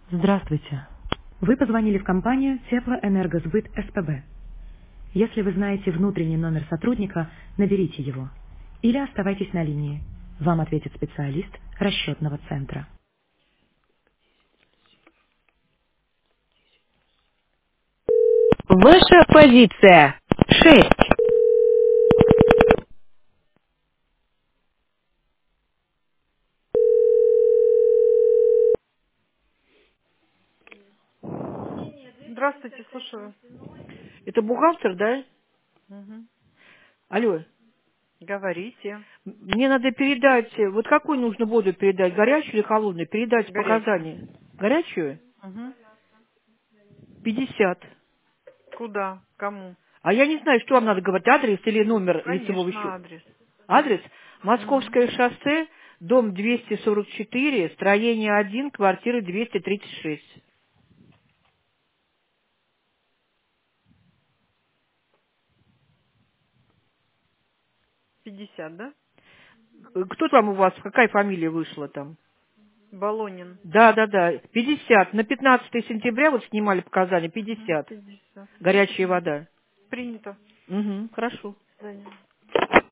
Здравствуйте. Вы позвонили в компанию Теплоэнергосбыт СПБ. Если вы знаете внутренний номер сотрудника, наберите его. Или оставайтесь на линии. Вам ответит специалист расчетного центра. Ваша позиция. 6. Здравствуйте, слушаю. Это бухгалтер, да? Мгм. Алло. Говорите. Мне надо передать, вот какую нужно воду передать, горячую или холодную? Передать Горячую. показания. Горячую? Мгм. 50. Куда? Кому? А я не знаю, что вам надо говорить, адрес или номер лицевого Конечно, счета. адрес. Адрес? Мгм. Московское шоссе, дом 244, строение 1, квартира 236. 50, да? Кто там у вас, какая фамилия вышла там? Болонин. Да, да, да, 50. На 15 сентября вот снимали показания, Мгм. 50. 50. Горячая Мгм. вода. Принято. Угу, хорошо. До свидания.